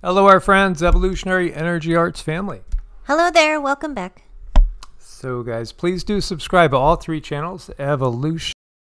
Hello, our friends, Evolutionary Energy Arts family. Hello there, welcome back. So, guys, please do subscribe to all three channels, Evolution,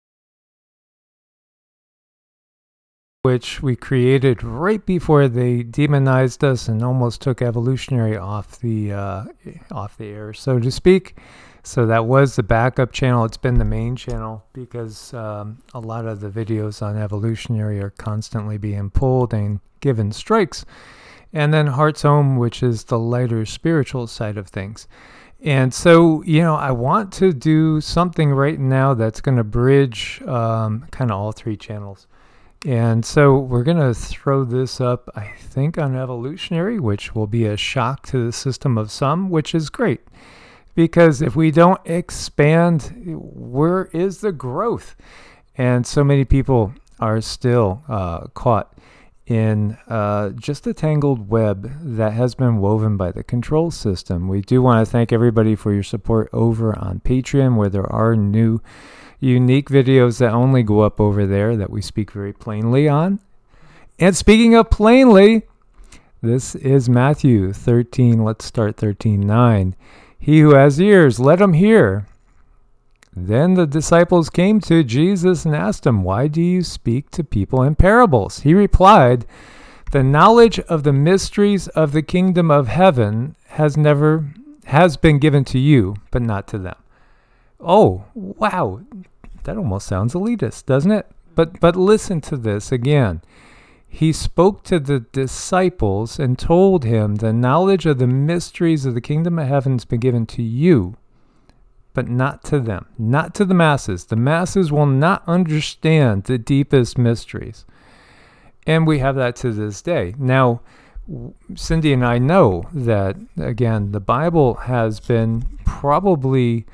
which we created right before they demonized us and almost took Evolutionary off the air, so to speak. So that was the backup channel. It's been the main channel because a lot of the videos on Evolutionary are constantly being pulled and given strikes. And then Heart's Home, which is the lighter spiritual side of things. And so, I want to do something right now that's going to bridge kind of all three channels. And so we're going to throw this up, I think, on Evolutionary, which will be a shock to the system of some, which is great. Because if we don't expand, where is the growth? And so many people are still caught in just a tangled web that has been woven by the control system. We do want to thank everybody for your support over on Patreon, where there are new unique videos that only go up over there that we speak very plainly on. And speaking of plainly, this is Matthew 13. Let's start 13:9. He who has ears, let him hear. Then the disciples came to Jesus and asked him, "Why do you speak to people in parables?" He replied, "The knowledge of the mysteries of the kingdom of heaven has been given to you, but not to them." Oh, wow. That almost sounds elitist, doesn't it? But listen to this again. He spoke to the disciples and told him, "The knowledge of the mysteries of the kingdom of heaven has been given to you, but not to them," not to the masses. The masses will not understand the deepest mysteries. And we have that to this day. Now, Cindy and I know that, again, the Bible has been probably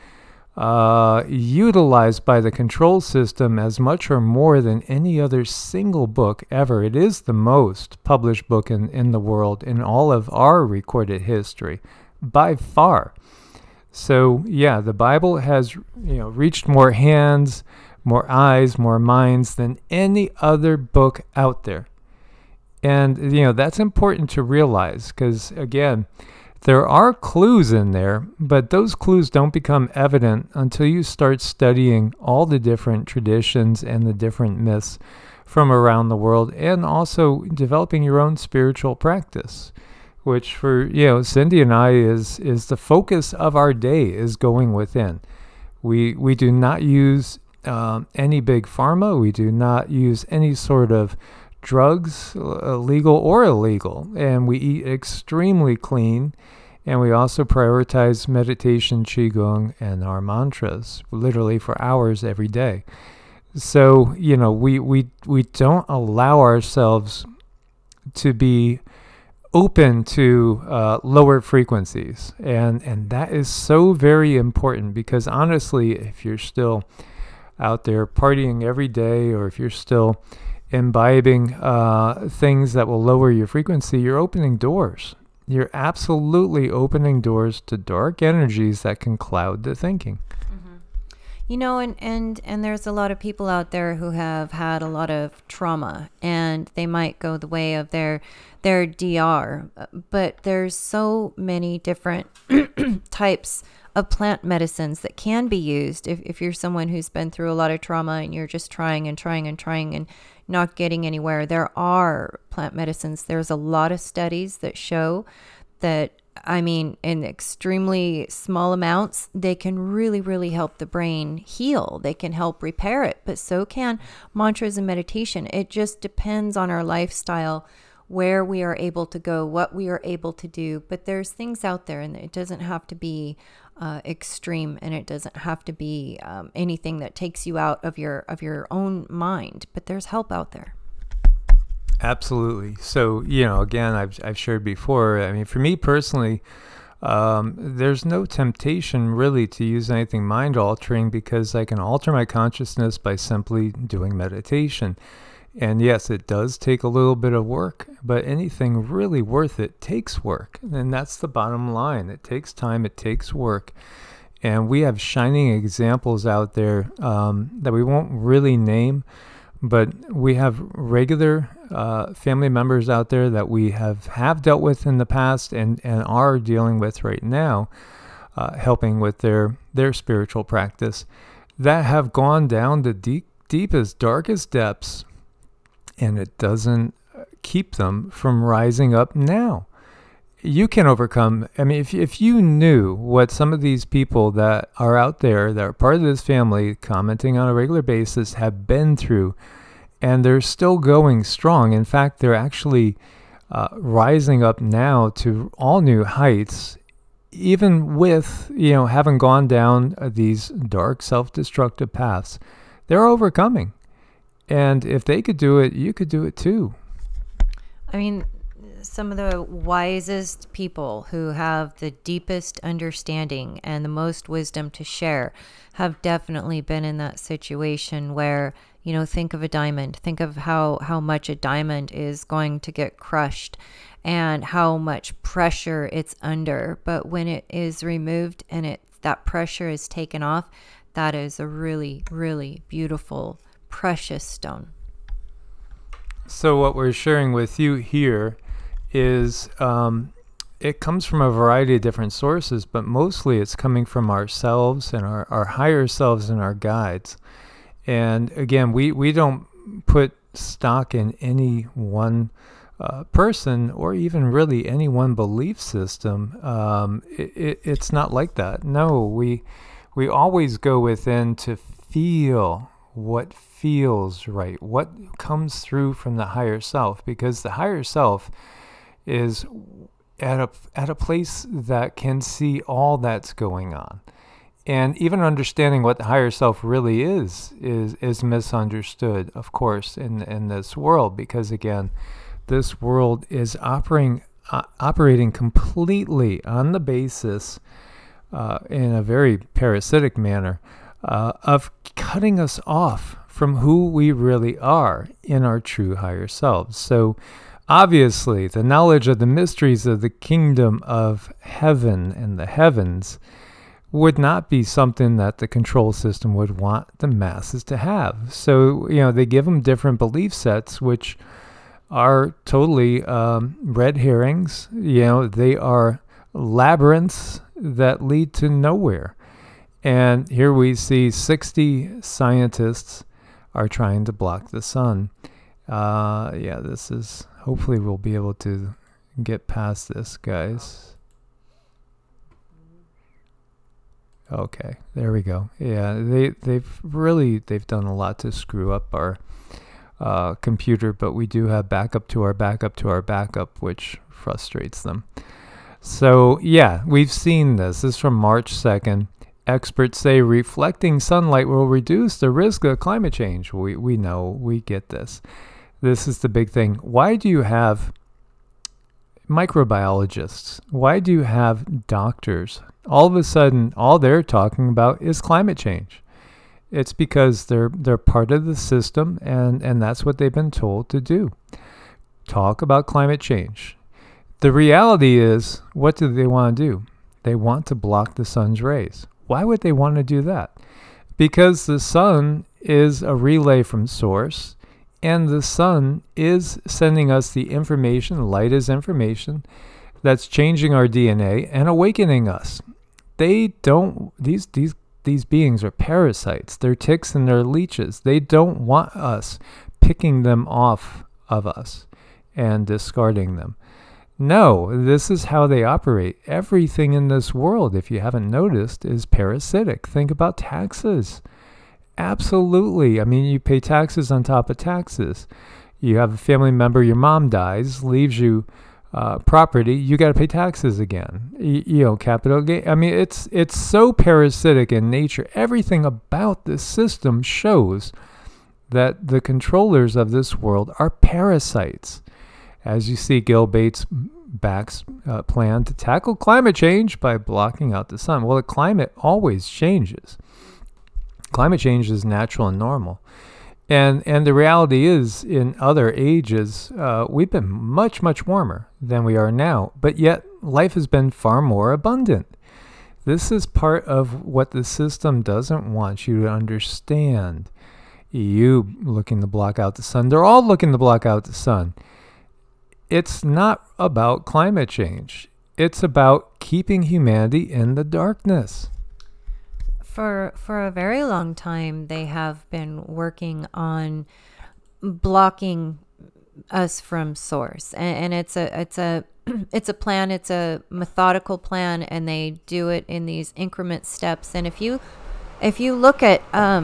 utilized by the control system as much or more than any other single book ever. It is the most published book in the world in all of our recorded history, by far. So, yeah, the Bible has reached more hands, more eyes, more minds than any other book out there. And, that's important to realize because, again, there are clues in there, but those clues don't become evident until you start studying all the different traditions and the different myths from around the world, and also developing your own spiritual practice, which for Cindy and I is the focus of our day, is going within. We do not use any big pharma. We do not use any sort of drugs, legal or illegal, and we eat extremely clean, and we also prioritize meditation, qigong, and our mantras literally for hours every day. So we don't allow ourselves to be open to lower frequencies, and that is so very important, because honestly, if you're still out there partying every day, or if you're still imbibing things that will lower your frequency, you're opening doors. You're absolutely opening doors to dark energies that can cloud the thinking. And there's a lot of people out there who have had a lot of trauma, and they might go the way of their DR, but there's so many different types of plant medicines that can be used if you're someone who's been through a lot of trauma and you're just trying and not getting anywhere. There are plant medicines. There's a lot of studies that show that, in extremely small amounts, they can really, really help the brain heal. They can help repair it, but so can mantras and meditation. It just depends on our lifestyle, where we are able to go, what we are able to do. But there's things out there, and it doesn't have to be extreme, and it doesn't have to be anything that takes you out of your own mind. But there's help out there. Absolutely. So, again, I've shared before. For me personally, there's no temptation really to use anything mind altering, because I can alter my consciousness by simply doing meditation. And yes, it does take a little bit of work, but anything really worth it takes work. And that's the bottom line. It takes time, it takes work. And we have shining examples out there that we won't really name, But we have regular family members out there that we have dealt with in the past and are dealing with right now, helping with their spiritual practice, that have gone down the deepest, darkest depths, and it doesn't keep them from rising up now. You can overcome. I mean, if you knew what some of these people that are out there that are part of this family commenting on a regular basis have been through, and they're still going strong. In fact, they're actually rising up now to all new heights, even with, having gone down these dark, self-destructive paths. They're overcoming. And if they could do it, you could do it too. I mean, some of the wisest people who have the deepest understanding and the most wisdom to share have definitely been in that situation where, think of a diamond. Think of how much a diamond is going to get crushed and how much pressure it's under. But when it is removed and that pressure is taken off, that is a really, really beautiful, precious stone. So what we're sharing with you here is it comes from a variety of different sources, but mostly it's coming from ourselves and our higher selves and our guides. And again, we don't put stock in any one person or even really any one belief system. It's not like that. No, we always go within to feel what feels right, what comes through from the higher self, because the higher self is at a place that can see all that's going on. And even understanding what the higher self really is misunderstood, of course, in this world, because again, this world is operating completely on the basis, in a very parasitic manner, of cutting us off from who we really are in our true higher selves. So obviously, the knowledge of the mysteries of the kingdom of heaven and the heavens would not be something that the control system would want the masses to have. So, they give them different belief sets, which are totally red herrings. They are labyrinths that lead to nowhere. And here we see 60 scientists are trying to block the sun. This is, hopefully we'll be able to get past this, guys. Okay, there we go. Yeah, they've done a lot to screw up our computer, but we do have backup to our backup to our backup, which frustrates them. So yeah, we've seen this. This is from March 2nd. Experts say reflecting sunlight will reduce the risk of climate change. We know, we get this. This is the big thing. Why do you have microbiologists? Why do you have doctors? All of a sudden, all they're talking about is climate change. It's because they're part of the system, and that's what they've been told to do. Talk about climate change. The reality is, what do they want to do? They want to block the sun's rays. Why would they want to do that? Because the sun is a relay from source, and the sun is sending us the information, light is information, that's changing our DNA and awakening us. They don't, these beings are parasites. They're ticks and they're leeches. They don't want us picking them off of us and discarding them. No, this is how they operate. Everything in this world, if you haven't noticed, is parasitic. Think about taxes. Absolutely. I mean, you pay taxes on top of taxes. You have a family member, your mom dies, leaves you property, you got to pay taxes again. Capital gain. I mean, it's so parasitic in nature. Everything about this system shows that the controllers of this world are parasites. As you see, Gil Bates' plan to tackle climate change by blocking out the sun. Well, the climate always changes. Climate change is natural and normal. And the reality is, in other ages, we've been much, much warmer than we are now. But yet, life has been far more abundant. This is part of what the system doesn't want you to understand. EU looking to block out the sun. They're all looking to block out the sun. It's not about climate change. It's about keeping humanity in the darkness. For a very long time, they have been working on blocking us from source, and it's a it's a plan. It's a methodical plan, and they do it in these increment steps. And if you look at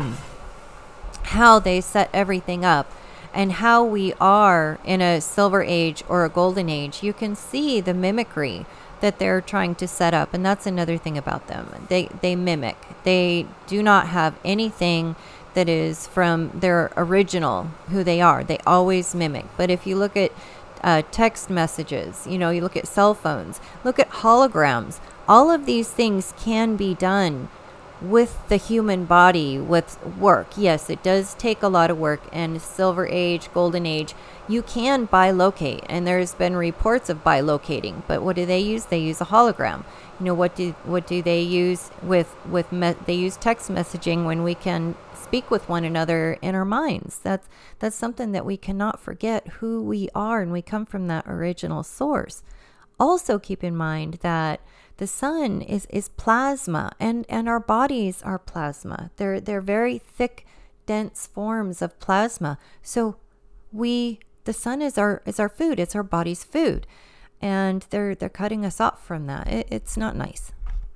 how they set everything up and how we are in a silver age or a golden age, you can see the mimicry that they're trying to set up. And that's another thing about them. They mimic. They do not have anything that is from their original, who they are. They always mimic. But if you look at text messages, you look at cell phones, look at holograms, all of these things can be done with the human body, with work. Yes, it does take a lot of work. And silver age, golden age, you can bilocate, and there's been reports of bilocating. But what do they use? They use a hologram. What do they use they use text messaging when we can speak with one another in our minds. That's something that we cannot forget, who we are, and we come from that original source. Also keep in mind that the sun is plasma, and our bodies are plasma. They're very thick, dense forms of plasma. So the sun is our food. It's our body's food, and they're cutting us off from that. It's not nice.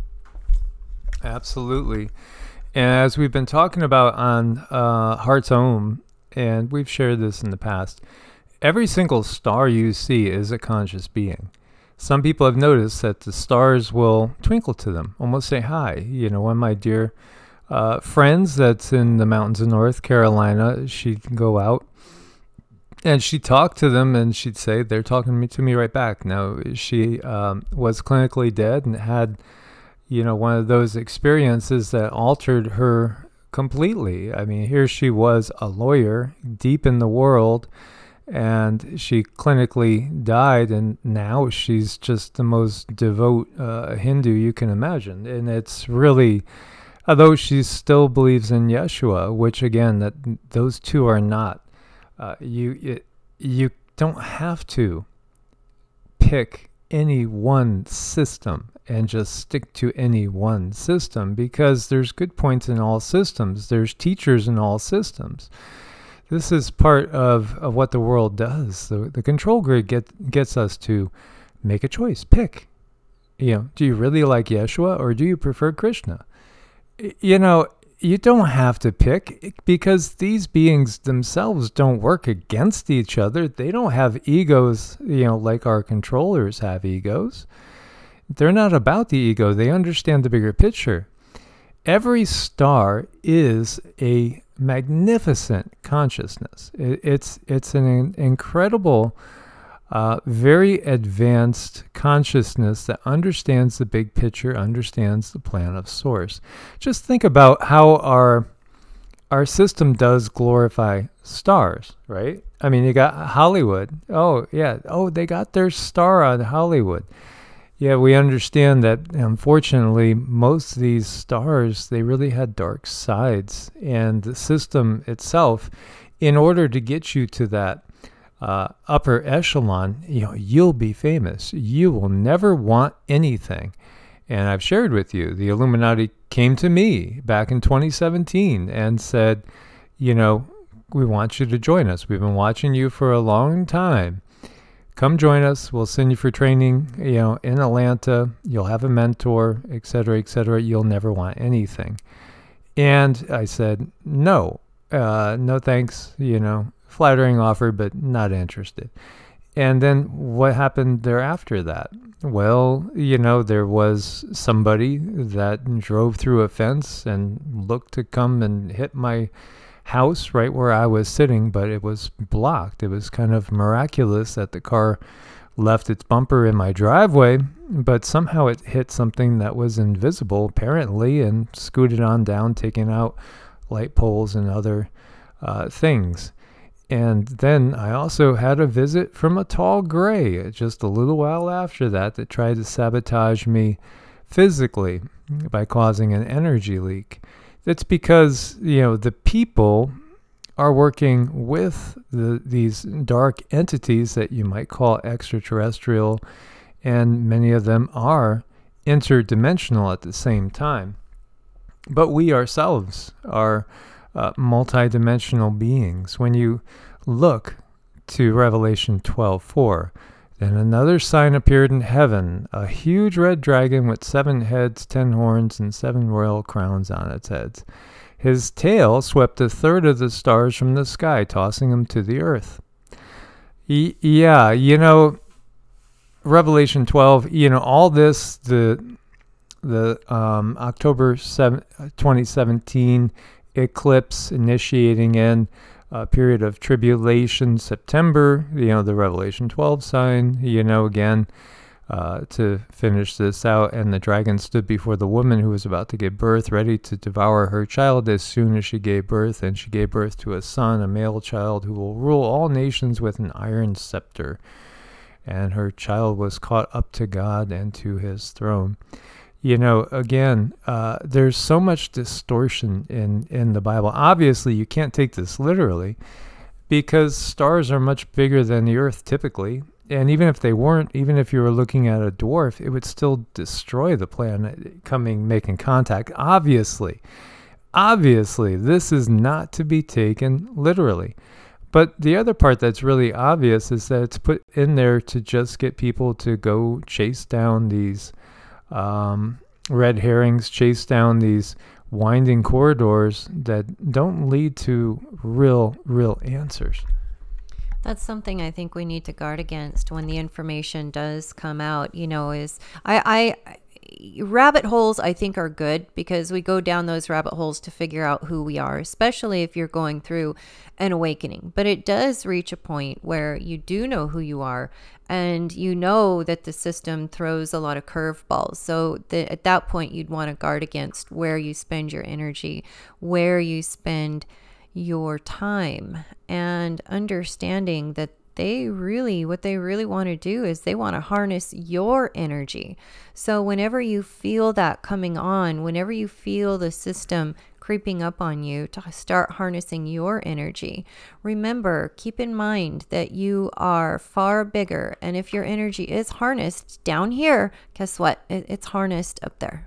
Absolutely. And as we've been talking about on Heart's Ohm, and we've shared this in the past, every single star you see is a conscious being. Some people have noticed that the stars will twinkle to them, almost say hi. One of my dear friends that's in the mountains of North Carolina, she'd go out and she'd talk to them, and she'd say, they're talking to me right back. Now, she was clinically dead and had one of those experiences that altered her completely. I mean, here she was, a lawyer, deep in the world, and she clinically died, and now she's just the most devout Hindu you can imagine. And it's really, although she still believes in Yeshua, which again, that those two are not, you don't have to pick any one system and just stick to any one system, because there's good points in all systems. There's teachers in all systems. This is part of what the world does. The control grid gets us to make a choice. Pick. Do you really like Yeshua, or do you prefer Krishna? You don't have to pick, because these beings themselves don't work against each other. They don't have egos, like our controllers have egos. They're not about the ego. They understand the bigger picture. Every star is a magnificent consciousness. It's an incredible, very advanced consciousness that understands the big picture, understands the plan of source. Just think about how our system does glorify stars, right? I mean, you got Hollywood. Oh, yeah. Oh, they got their star on Hollywood. Yeah, we understand that, unfortunately, most of these stars, they really had dark sides. And the system itself, in order to get you to that upper echelon, you'll be famous. You will never want anything. And I've shared with you, the Illuminati came to me back in 2017 and said, we want you to join us. We've been watching you for a long time. Come join us. We'll send you for training, in Atlanta. You'll have a mentor, et cetera, et cetera. You'll never want anything. And I said, no thanks, flattering offer, but not interested. And then what happened thereafter that? Well, there was somebody that drove through a fence and looked to come and hit my house right where I was sitting, but it was blocked. It was kind of miraculous that the car left its bumper in my driveway, but somehow it hit something that was invisible apparently and scooted on down, taking out light poles and other things. And then I also had a visit from a tall gray just a little while after that tried to sabotage me physically by causing an energy leak. It's because, the people are working with these dark entities that you might call extraterrestrial, and many of them are interdimensional at the same time. But we ourselves are multidimensional beings. When you look to Revelation 12:4, then another sign appeared in heaven, a huge red dragon with 7 heads, 10 horns, and 7 royal crowns on its heads. His tail swept 1/3 of the stars from the sky, tossing them to the earth. Yeah, Revelation 12, all this, the October 2017 eclipse initiating in a period of tribulation, September, the Revelation 12 sign, again, to finish this out. And the dragon stood before the woman who was about to give birth, ready to devour her child as soon as she gave birth. And she gave birth to a son, a male child, who will rule all nations with an iron scepter. And her child was caught up to God and to his throne. Again, there's so much distortion in the Bible. Obviously, you can't take this literally because stars are much bigger than the earth typically. And even if they weren't, even if you were looking at a dwarf, it would still destroy the planet making contact. Obviously, this is not to be taken literally. But the other part that's really obvious is that it's put in there to just get people to go chase down these red herrings, chase down these winding corridors that don't lead to real answers. That's something I think we need to guard against when the information does come out, is I rabbit holes I think are good because we go down those rabbit holes to figure out who we are, especially if you're going through an awakening. But it does reach a point where you do know who you are, and you know that the system throws a lot of curveballs. So at that point, you'd want to guard against where you spend your energy, where you spend your time, and understanding that what they really want to do is they want to harness your energy. So whenever you feel that coming on, whenever you feel the system creeping up on you to start harnessing your energy, remember, keep in mind that you are far bigger. And if your energy is harnessed down here, guess what? It's harnessed up there.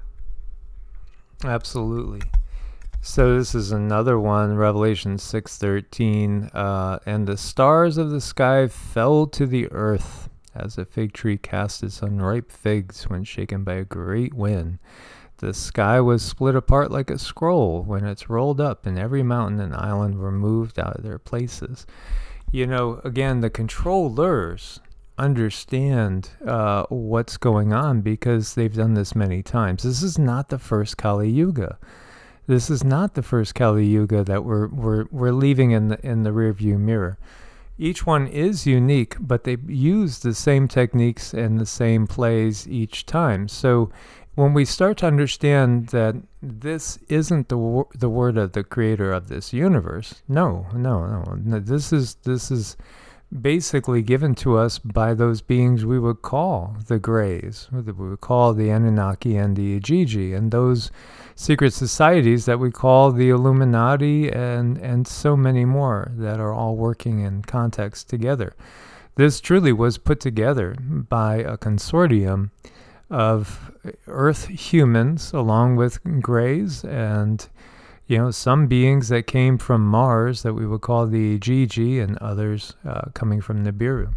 Absolutely. So this is another one, Revelation 6:13, and the stars of the sky fell to the earth as a fig tree casts its unripe figs when shaken by a great wind. The sky was split apart like a scroll when it's rolled up, and every mountain and island were moved out of their places. Again, the controllers understand what's going on because they've done this many times. This is not the first Kali Yuga. This is not the first Kali Yuga that we're leaving in the rearview mirror. Each one is unique, but they use the same techniques and the same plays each time. So when we start to understand that this isn't the word of the creator of this universe, no, this is basically given to us by those beings we would call the Greys, we would call the Anunnaki and the Igigi, and those secret societies that we call the Illuminati, and so many more that are all working in context together. This truly was put together by a consortium of Earth humans along with Greys and some beings that came from Mars that we would call the Igigi, and others coming from Nibiru.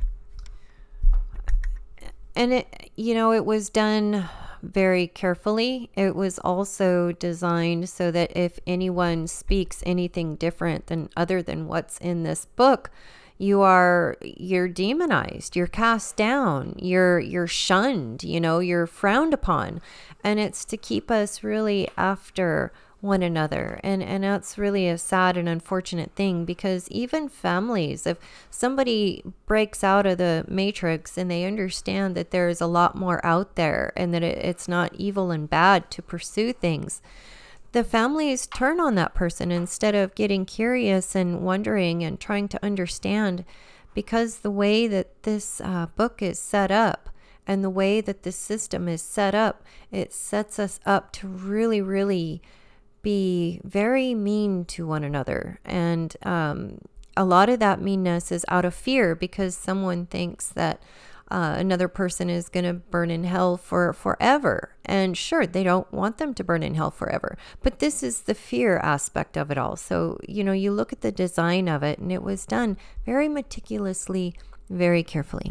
And it was done very carefully. It was also designed so that if anyone speaks anything different than other than what's in this book, you're demonized, you're cast down, you're shunned, you're frowned upon. And it's to keep us really after one another. And that's really a sad and unfortunate thing, because even families, if somebody breaks out of the matrix and they understand that there's a lot more out there and that it's not evil and bad to pursue things, the families turn on that person instead of getting curious and wondering and trying to understand, because the way that this book is set up and the way that this system is set up, it sets us up to really, really be very mean to one another. And a lot of that meanness is out of fear because someone thinks that another person is going to burn in hell for forever. And sure, they don't want them to burn in hell forever. But this is the fear aspect of it all. So, you look at the design of it, and it was done very meticulously, very carefully.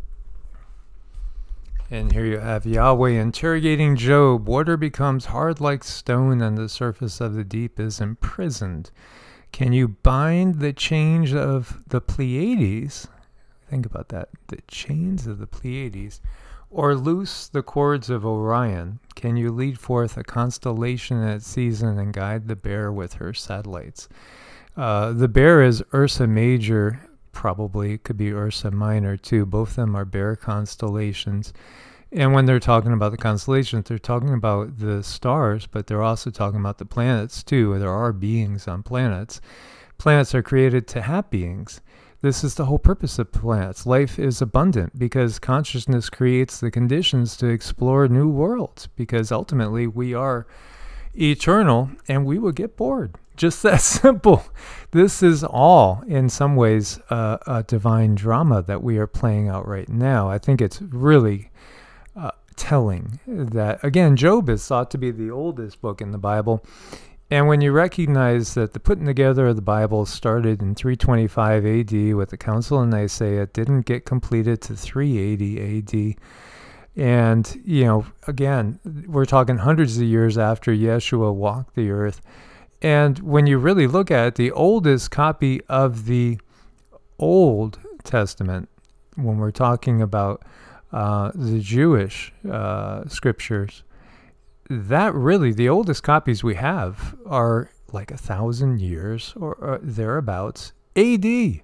And here you have Yahweh interrogating Job. Water becomes hard like stone, and the surface of the deep is imprisoned. Can you bind the chains of the Pleiades? Think about that. The chains of the Pleiades. Or loose the cords of Orion. Can you lead forth a constellation at season and guide the bear with her satellites? The bear is Ursa Major. Probably could be Ursa Minor too. Both of them are bear constellations. And when they're talking about the constellations, they're talking about the stars, but they're also talking about the planets too. There are beings on planets. Planets are created to have beings. This is the whole purpose of planets. Life is abundant because consciousness creates the conditions to explore new worlds, because ultimately we are eternal and we will get bored. Just that simple. This is all, in some ways, a divine drama that we are playing out right now. I think it's really telling that, again, Job is thought to be the oldest book in the Bible. And when you recognize that the putting together of the Bible started in 325 AD with the Council of Nicaea, it didn't get completed to 380 AD. And, again, we're talking hundreds of years after Yeshua walked the earth. And when you really look at it, the oldest copy of the Old Testament, when we're talking about the Jewish scriptures, that really, the oldest copies we have are like 1,000 years or thereabouts. AD.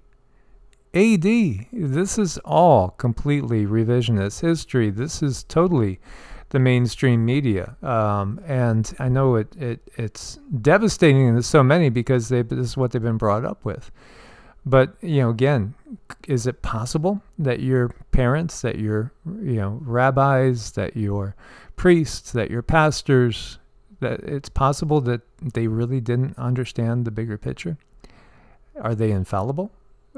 This is all completely revisionist history. This is totally the mainstream media. And I know it's devastating to so many because this is what they've been brought up with. But, again, is it possible that your parents, that your, rabbis, that your priests, that your pastors, that it's possible that they really didn't understand the bigger picture? Are they infallible?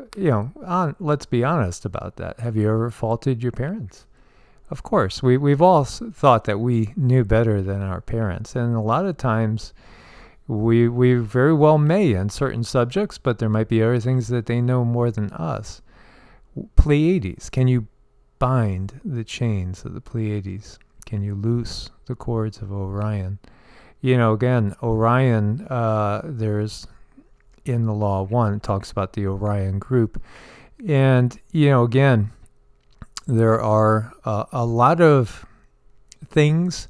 Let's be honest about that. Have you ever faulted your parents? Of course, we've all thought that we knew better than our parents. And a lot of times we very well may in certain subjects, but there might be other things that they know more than us. Pleiades, can you bind the chains of the Pleiades? Can you loose the cords of Orion? Again, Orion, there's in the Law of One, it talks about the Orion group. And, again, there are a lot of things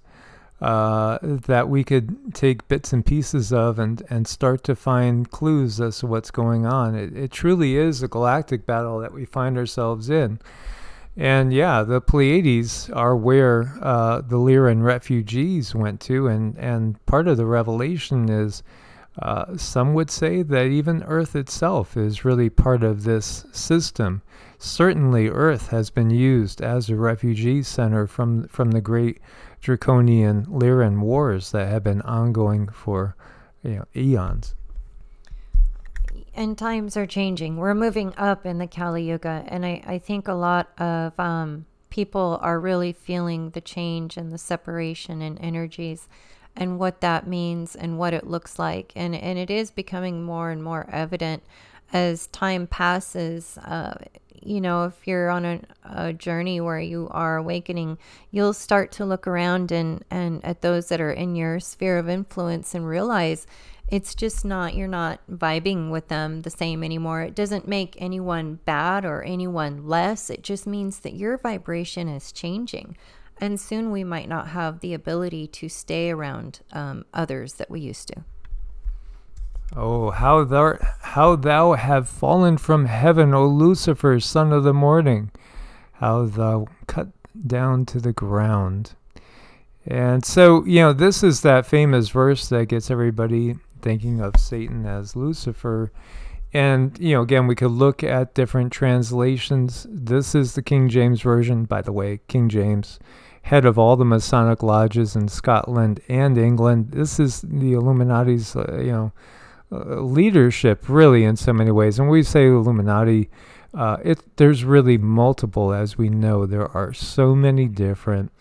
that we could take bits and pieces of and start to find clues as to what's going on. It truly is a galactic battle that we find ourselves in. And yeah, the Pleiades are where the Lyran refugees went to, and part of the revelation is some would say that even Earth itself is really part of this system. Certainly Earth has been used as a refugee center from the great Draconian Lyran wars that have been ongoing for eons. And times are changing. We're moving up in the Kali Yuga, and I think a lot of people are really feeling the change and the separation in energies and what that means and what it looks like. And it is becoming more and more evident as time passes. If you're on a journey where you are awakening, you'll start to look around and at those that are in your sphere of influence and realize it's just you're not vibing with them the same anymore. It doesn't make anyone bad or anyone less. It just means that your vibration is changing. And soon we might not have the ability to stay around others that we used to. Oh, how thou have fallen from heaven, O Lucifer, son of the morning. How thou cut down to the ground. And so, this is that famous verse that gets everybody thinking of Satan as Lucifer. And, again, we could look at different translations. This is the King James Version, by the way, King James, head of all the Masonic lodges in Scotland and England. This is the Illuminati's, leadership, really, in so many ways. And when we say Illuminati, there's really multiple, as we know. There are so many different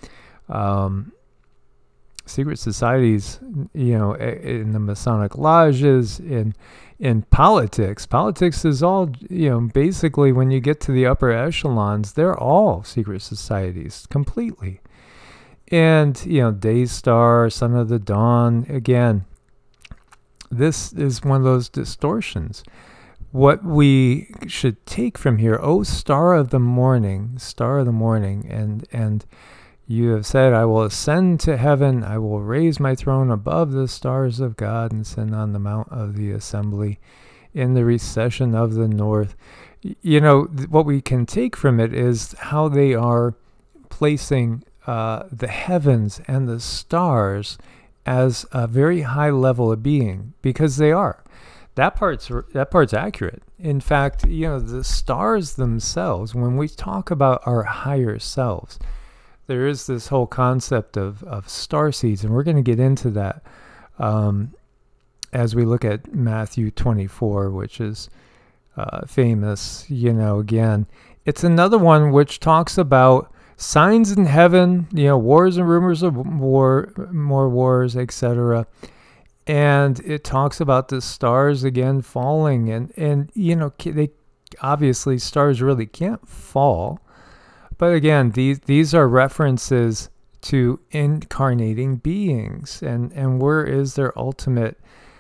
secret societies, in the Masonic lodges, in politics. Politics is all, basically when you get to the upper echelons, they're all secret societies completely. And, Daystar, Son of the Dawn, again, this is one of those distortions. What we should take from here, star of the morning, and you have said, I will ascend to heaven, I will raise my throne above the stars of God and send on the mount of the assembly in the recession of the north. What we can take from it is how they are placing the heavens and the stars as a very high level of being, because they are. That part's accurate. In fact, the stars themselves, when we talk about our higher selves, there is this whole concept of star seeds, and we're going to get into that as we look at Matthew 24, which is famous. Again, it's another one which talks about signs in heaven, wars and rumors of war, more wars, etc. And it talks about the stars again falling, and they obviously, stars really can't fall. But again, these are references to incarnating beings, and where is their ultimate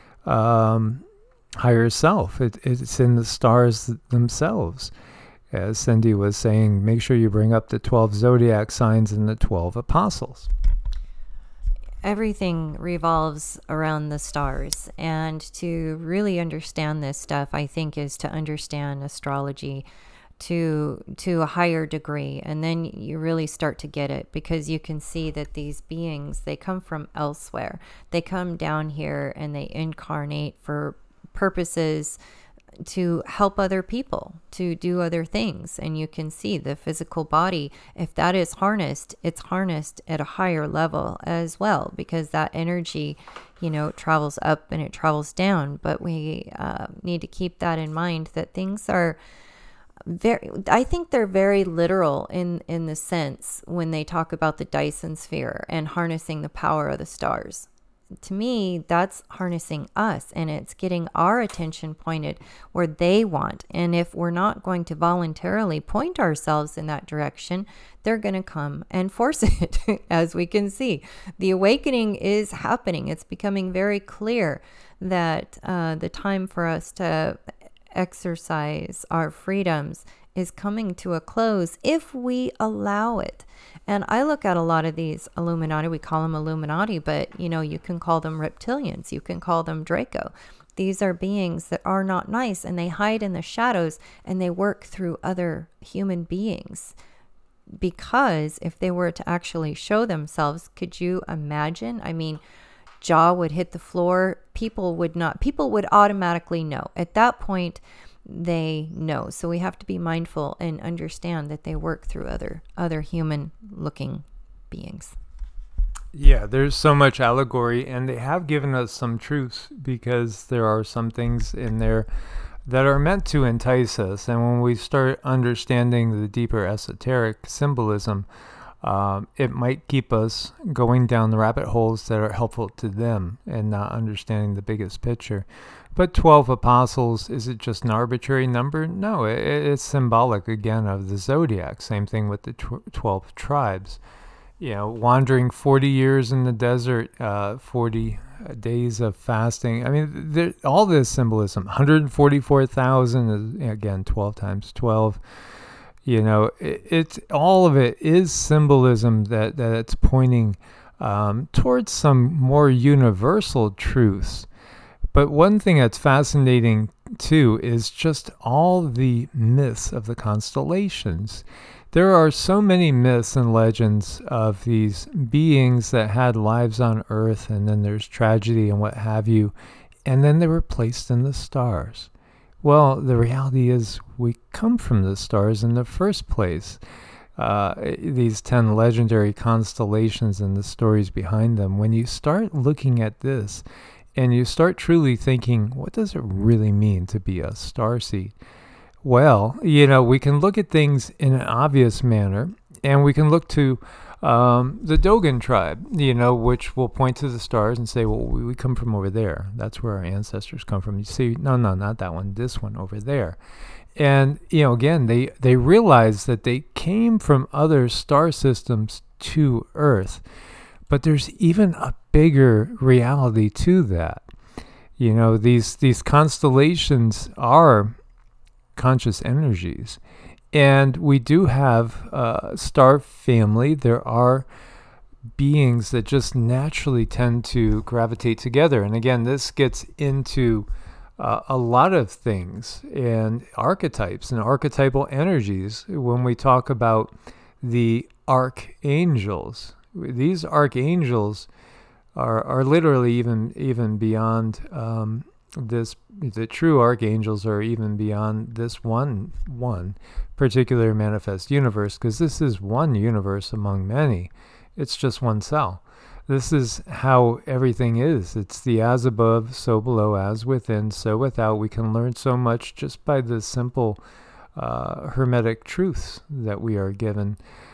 higher self? It's in the stars themselves. As Cindy was saying, make sure you bring up the 12 zodiac signs and the 12 apostles. Everything revolves around the stars, and to really understand this stuff, I think, is to understand astrology to a higher degree, and then you really start to get it, because you can see that these beings, they come from elsewhere. They come down here and they incarnate for purposes to help other people, to do other things. And you can see the physical body, if that is harnessed, it's harnessed at a higher level as well, because that energy, travels up and it travels down. But we need to keep that in mind, that things are I think they're very literal in the sense when they talk about the Dyson sphere and harnessing the power of the stars. To me, that's harnessing us, and it's getting our attention pointed where they want. And if we're not going to voluntarily point ourselves in that direction, they're going to come and force it, as we can see. The awakening is happening. It's becoming very clear that the time for us to exercise our freedoms is coming to a close if we allow it. And I look at a lot of these Illuminati, we call them Illuminati, but you can call them reptilians, you can call them Draco. These are beings that are not nice, and they hide in the shadows, and they work through other human beings. Because if they were to actually show themselves, could you imagine? I mean, jaw would hit the floor. People would automatically know. At that point, they know. So we have to be mindful and understand that they work through other human looking beings. Yeah, there's so much allegory, and they have given us some truths, because there are some things in there that are meant to entice us. And when we start understanding the deeper esoteric symbolism, it might keep us going down the rabbit holes that are helpful to them and not understanding the biggest picture. But 12 apostles, is it just an arbitrary number? No, it's symbolic, again, of the zodiac. Same thing with the 12 tribes. Wandering 40 years in the desert, 40 days of fasting. I mean, all this symbolism, 144,000 is, again, 12 times 12. It's all of it is symbolism that it's pointing towards some more universal truths. But one thing that's fascinating too is just all the myths of the constellations. There are so many myths and legends of these beings that had lives on Earth, and then there's tragedy and what have you, and then they were placed in the stars. Well, the reality is we come from the stars in the first place. These 10 legendary constellations and the stories behind them, when you start looking at this and you start truly thinking, what does it really mean to be a starseed? Well, we can look at things in an obvious manner, and we can look to the Dogon tribe, which will point to the stars and say, well, we come from over there. That's where our ancestors come from. You see, no, not that one, this one over there. And, again, they realize that they came from other star systems to Earth, but there's even a bigger reality to that. These constellations are conscious energies. And we do have a star family. There are beings that just naturally tend to gravitate together. And again, this gets into a lot of things and archetypes and archetypal energies when we talk about the archangels. These archangels are literally even beyond this. The true archangels are even beyond this one particular manifest universe, because this is one universe among many. It's just one cell. This is how everything is. It's the as above, so below, as within, so without. We can learn so much just by the simple hermetic truths that we are given.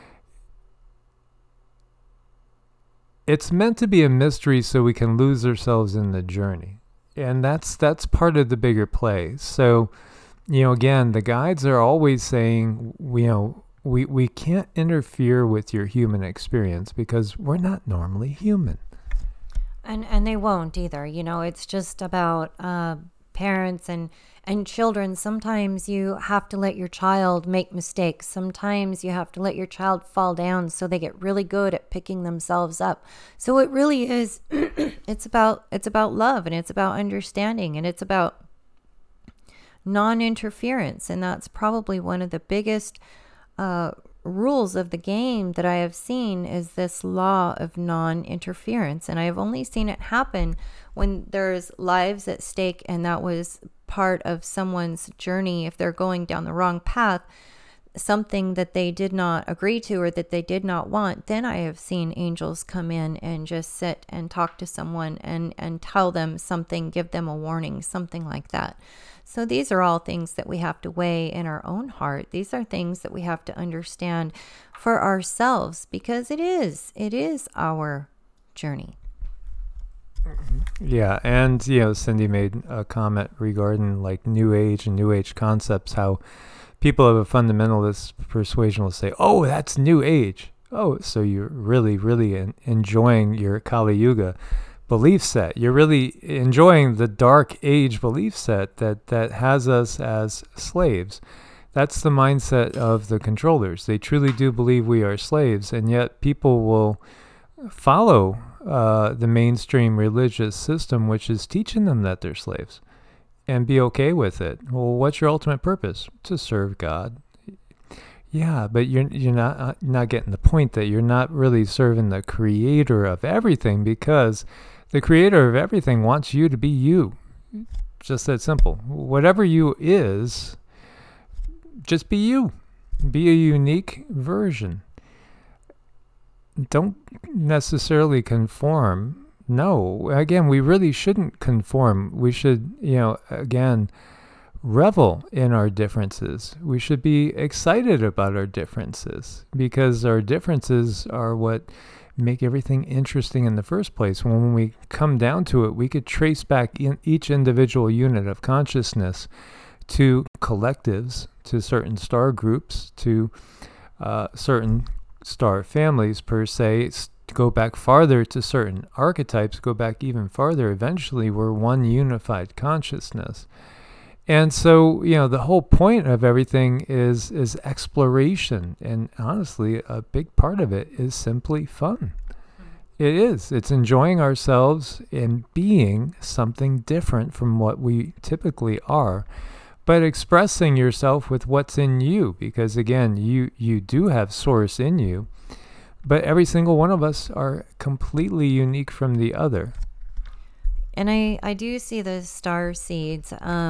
It's meant to be a mystery so we can lose ourselves in the journey. And that's part of the bigger play. So, again, the guides are always saying, we can't interfere with your human experience because we're not normally human. And they won't either. It's just about parents and children. Sometimes you have to let your child make mistakes. Sometimes you have to let your child fall down so they get really good at picking themselves up. So it really is, it's about love, and it's about understanding, and it's about non-interference. And that's probably one of the biggest rules of the game that I have seen, is this law of non-interference. And I have only seen it happen when there's lives at stake, and that was part of someone's journey. If they're going down the wrong path, something that they did not agree to or that they did not want, then I have seen angels come in and just sit and talk to someone and tell them something, give them a warning, something like that. So these are all things that we have to weigh in our own heart. These are things that we have to understand for ourselves, because it is our journey. Yeah, and Cindy made a comment regarding like New Age and New Age concepts, how people of a fundamentalist persuasion will say, oh, that's New Age. Oh, so you're really, really enjoying your Kali Yuga belief set. You're really enjoying the dark age belief set that has us as slaves. That's the mindset of the controllers. They truly do believe we are slaves, and yet people will follow the mainstream religious system, which is teaching them that they're slaves, and be okay with it. Well, what's your ultimate purpose? To serve God. Yeah, but you're not getting the point that you're not really serving the creator of everything, because the creator of everything wants you to be you. Just that simple. Whatever you is, just be you. Be a unique version. Don't necessarily conform. No, again, we really shouldn't conform. We should, again, revel in our differences. We should be excited about our differences, because our differences are what make everything interesting in the first place. When we come down to it, we could trace back in each individual unit of consciousness to collectives, to certain star groups, to certain star families per se, go back farther to certain archetypes, go back even farther. Eventually, we're one unified consciousness. And so, the whole point of everything is exploration. And honestly, a big part of it is simply fun. It is. It's enjoying ourselves and being something different from what we typically are, but expressing yourself with what's in you. Because again, you do have source in you, but every single one of us are completely unique from the other. And I do see the star seeds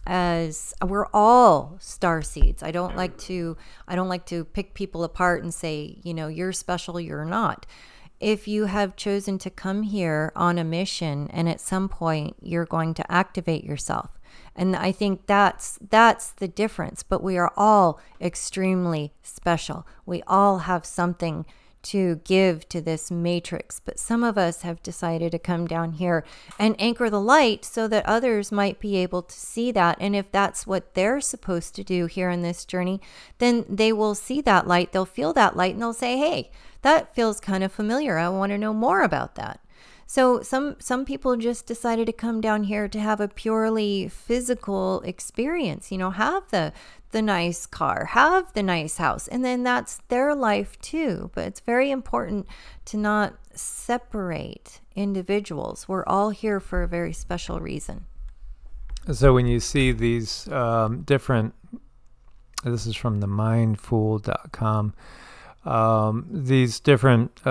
as we're all star seeds. I don't like to pick people apart and say, you're special, you're not. If you have chosen to come here on a mission, and at some point you're going to activate yourself, and I think that's the difference. But we are all extremely special. We all have something to give to this matrix, but some of us have decided to come down here and anchor the light so that others might be able to see that. And if that's what they're supposed to do here in this journey, then they will see that light, they'll feel that light, and they'll say, hey, that feels kind of familiar, I want to know more about that. So some people just decided to come down here to have a purely physical experience, have the nice car, have the nice house, and then that's their life too. But it's very important to not separate individuals. We're all here for a very special reason. So when you see these different, this is from the mindful.com, these different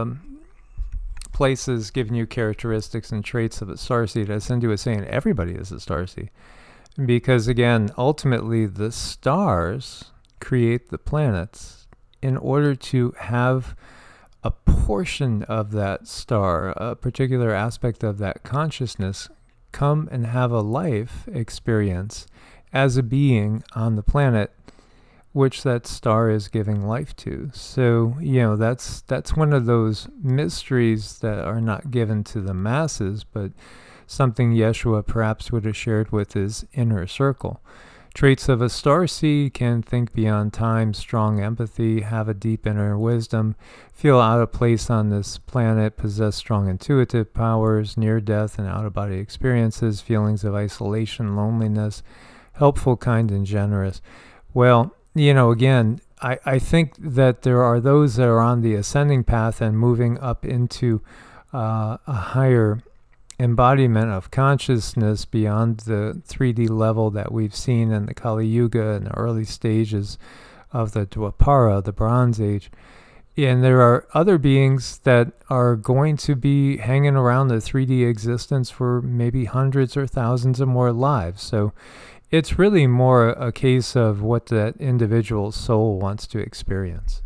places giving you characteristics and traits of a starseed, as Cindy was saying, everybody is a starseed. Because again, ultimately the stars create the planets in order to have a portion of that star, a particular aspect of that consciousness, come and have a life experience as a being on the planet which that star is giving life to. So, that's one of those mysteries that are not given to the masses, but something Yeshua perhaps would have shared with his inner circle. Traits of a starseed: can think beyond time, strong empathy, have a deep inner wisdom, feel out of place on this planet, possess strong intuitive powers, near death and out-of-body experiences, feelings of isolation, loneliness, helpful, kind, and generous. Well, again, I think that there are those that are on the ascending path and moving up into a higher embodiment of consciousness beyond the 3D level that we've seen in the Kali Yuga and the early stages of the Dwapara, the Bronze Age. And there are other beings that are going to be hanging around the 3D existence for maybe hundreds or thousands of more lives. So it's really more a case of what that individual soul wants to experience.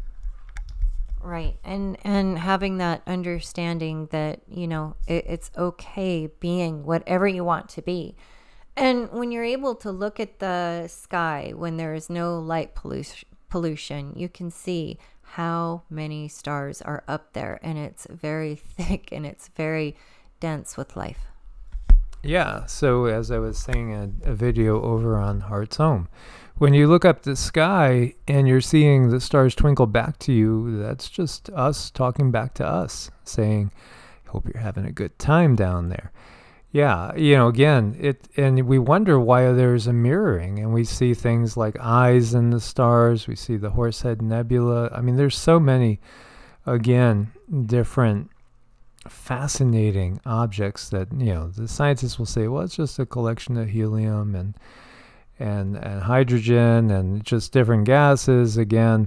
Right. And having that understanding that, it's okay being whatever you want to be. And when you're able to look at the sky when there is no light pollution, you can see how many stars are up there, and it's very thick and it's very dense with life. Yeah, so as I was saying a video over on Heart's Home, when you look up the sky and you're seeing the stars twinkle back to you, that's just us talking back to us, saying, hope you're having a good time down there. Yeah, again, and we wonder why there's a mirroring, and we see things like eyes in the stars, we see the Horsehead Nebula. I mean, there's so many, again, different fascinating objects that, the scientists will say, well, it's just a collection of helium and hydrogen and just different gases. Again,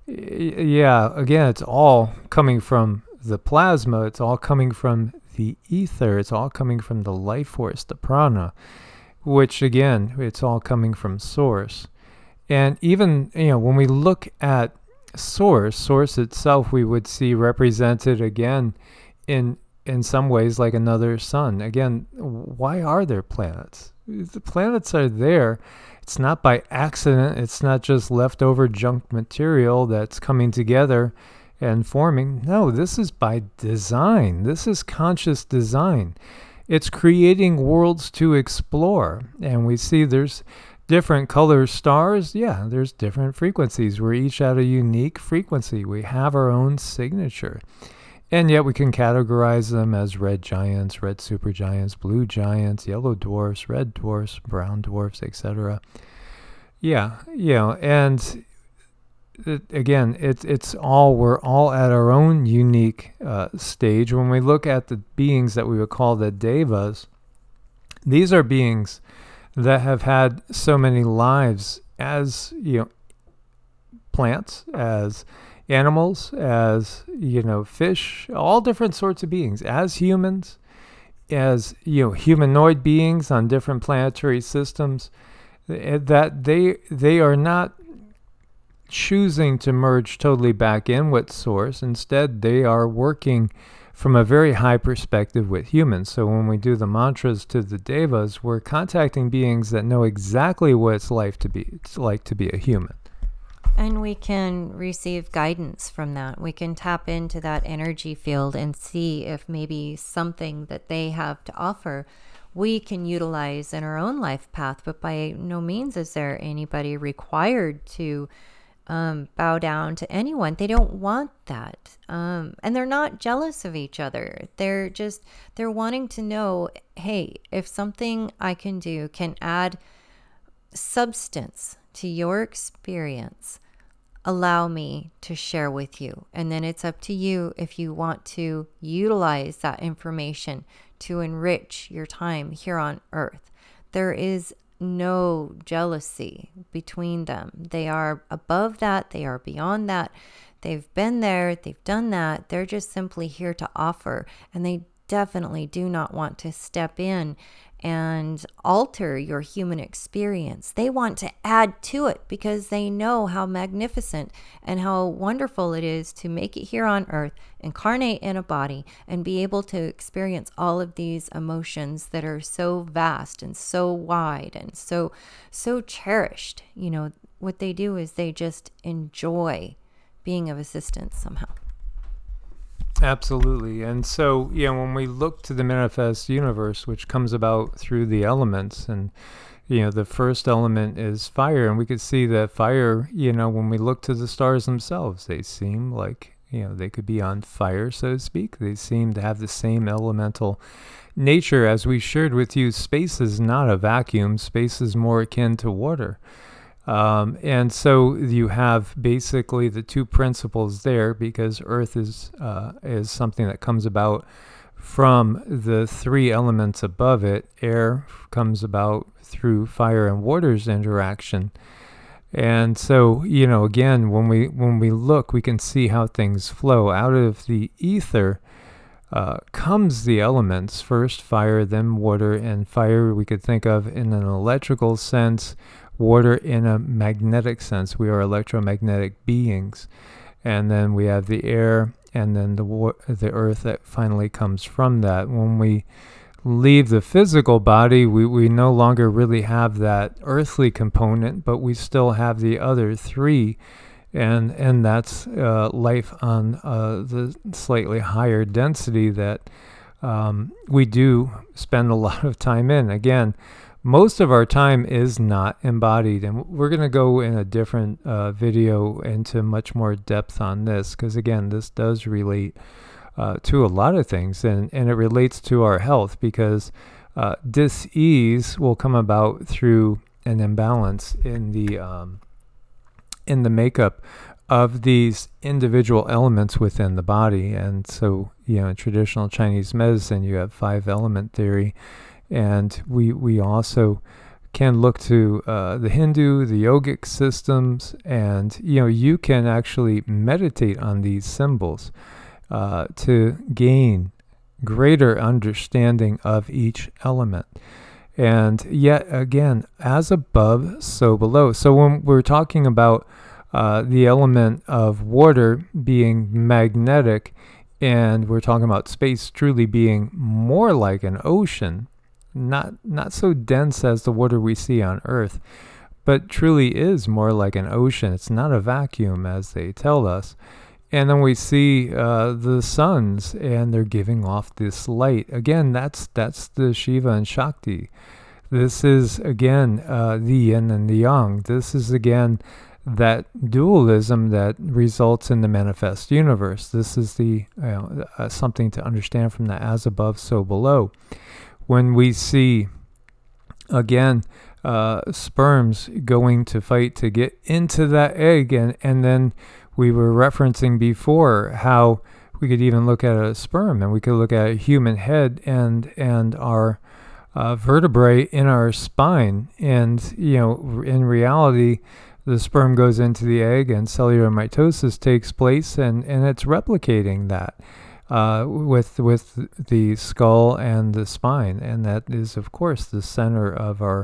it's all coming from the plasma. It's all coming from the ether. It's all coming from the life force, the prana, which again, it's all coming from source. And even, when we look at source itself, we would see represented again in some ways like another sun. Again, why are there planets? The planets are there. It's not by accident. It's not just leftover junk material that's coming together and forming. No, this is by design. This is conscious design. It's creating worlds to explore. And we see there's different color stars. Yeah, there's different frequencies. We're each at a unique frequency. We have our own signature. And yet we can categorize them as red giants, red supergiants, blue giants, yellow dwarfs, red dwarfs, brown dwarfs, etc. Yeah, and it's all, we're all at our own unique stage. When we look at the beings that we would call the devas, these are beings that have had so many lives as, plants, as animals, as fish, all different sorts of beings, as humans, as humanoid beings on different planetary systems. that they are not choosing to merge totally back in with source. Instead, they are working from a very high perspective with humans. So when we do the mantras to the devas, we're contacting beings that know exactly what it's like to be a human. And we can receive guidance from that. We can tap into that energy field and see if maybe something that they have to offer we can utilize in our own life path. But by no means is there anybody required to bow down to anyone. They don't want that. And they're not jealous of each other. They're wanting to know, hey, if something I can do can add substance to your experience, allow me to share with you. And then it's up to you if you want to utilize that information to enrich your time here on earth. There is no jealousy between them. They are above that. They are beyond that. They've been there. They've done that. They're just simply here to offer. And they definitely do not want to step in and alter your human experience. They want to add to it because they know how magnificent and how wonderful it is to make it here on earth, incarnate in a body, and be able to experience all of these emotions that are so vast and so wide and so cherished. You know, what they do is they just enjoy being of assistance somehow. Absolutely. And so, when we look to the manifest universe, which comes about through the elements, and, the first element is fire. And we could see that fire, when we look to the stars themselves, they seem like, they could be on fire, so to speak. They seem to have the same elemental nature. As we shared with you, space is not a vacuum. Space is more akin to water. And so you have basically the two principles there, because Earth is something that comes about from the three elements above it. Air comes about through fire and water's interaction. And so, again, when we look, we can see how things flow. Out of the ether comes the elements, first fire, then water. And fire we could think of in an electrical sense, water in a magnetic sense. We are electromagnetic beings. And then we have the air, and then the earth that finally comes from that. When we leave the physical body, we no longer really have that earthly component, but we still have the other three. And that's life on the slightly higher density that we do spend a lot of time in. Again, most of our time is not embodied, and we're going to go in a different video into much more depth on this, because again, this does relate to a lot of things, and it relates to our health, because dis-ease will come about through an imbalance in the makeup of these individual elements within the body. And so, in traditional Chinese medicine, you have 5-element theory. And we also can look to the Hindu, the yogic systems, and you can actually meditate on these symbols to gain greater understanding of each element. And yet again, as above, so below. So when we're talking about the element of water being magnetic, and we're talking about space truly being more like an ocean, not so dense as the water we see on Earth, but truly is more like an ocean. It's not a vacuum, as they tell us. And then we see the suns, and they're giving off this light. Again, that's the Shiva and Shakti. This is, again, the yin and the yang. This is, again, that dualism that results in the manifest universe. This is the something to understand from the as above, so below. When we see, again, sperms going to fight to get into that egg, and then we were referencing before how we could even look at a sperm, and we could look at a human head and our vertebrae in our spine, and in reality, the sperm goes into the egg, and cellular mitosis takes place, and it's replicating that. With the skull and the spine, and that is, of course, the center of our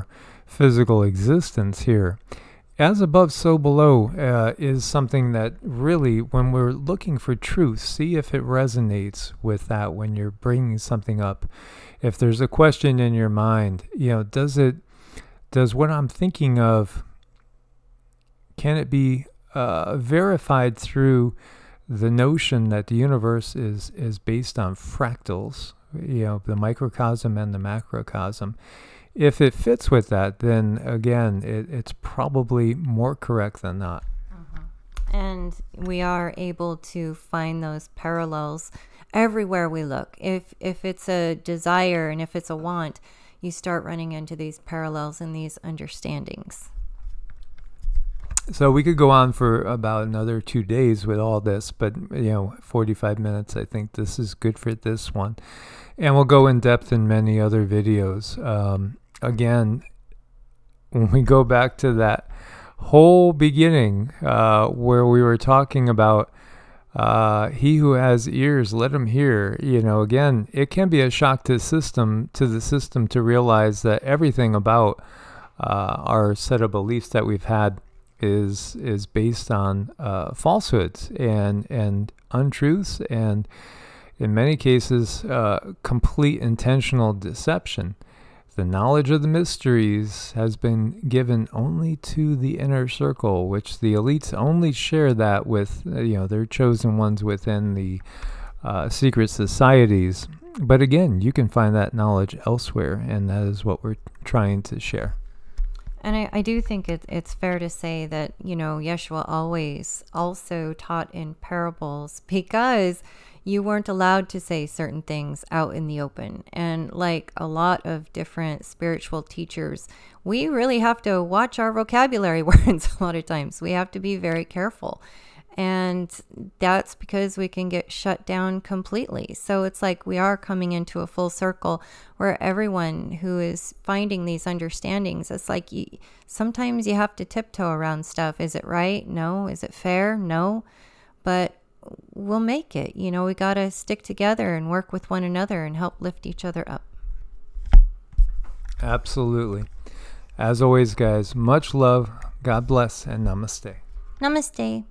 physical existence here. As above, so below is something that really, when we're looking for truth, see if it resonates with that when you're bringing something up. If there's a question in your mind, does what I'm thinking of, can it be verified through the notion that the universe is based on fractals, the microcosm and the macrocosm? If it fits with that, then again, it's probably more correct than not. And we are able to find those parallels everywhere we look. If it's a desire and if it's a want, you start running into these parallels and these understandings. So we could go on for about another 2 days with all this, but 45 minutes, I think this is good for this one. And we'll go in depth in many other videos. Again, when we go back to that whole beginning where we were talking about he who has ears, let him hear. Again, it can be a shock to the system to realize that everything about our set of beliefs that we've had is based on falsehoods and untruths, and in many cases complete intentional deception. The knowledge of the mysteries has been given only to the inner circle, which the elites only share that with their chosen ones within the secret societies. But again, you can find that knowledge elsewhere, and that is what we're trying to share. And I do think it's fair to say that, Yeshua always also taught in parables, because you weren't allowed to say certain things out in the open. And like a lot of different spiritual teachers, we really have to watch our vocabulary words a lot of times. We have to be very careful. And that's because we can get shut down completely. So it's like we are coming into a full circle where everyone who is finding these understandings, it's like sometimes you have to tiptoe around stuff. Is it right? No. Is it fair? No. But we'll make it. We got to stick together and work with one another and help lift each other up. Absolutely. As always, guys, much love, God bless, and namaste. Namaste.